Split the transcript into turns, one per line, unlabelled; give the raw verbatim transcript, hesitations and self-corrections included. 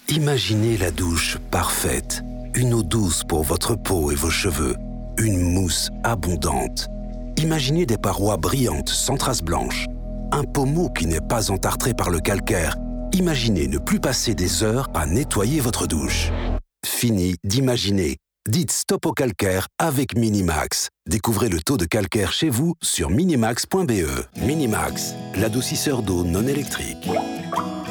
Imaginez la douche parfaite. Une eau douce pour votre peau et vos cheveux. Une mousse abondante. Imaginez des parois brillantes sans traces blanches. Un pommeau qui n'est pas entartré par le calcaire. Imaginez ne plus passer des heures à nettoyer votre douche. Fini d'imaginer. Dites stop au calcaire avec Minimax. Découvrez le taux de calcaire chez vous sur minimax point b e. Minimax, l'adoucisseur d'eau non électrique.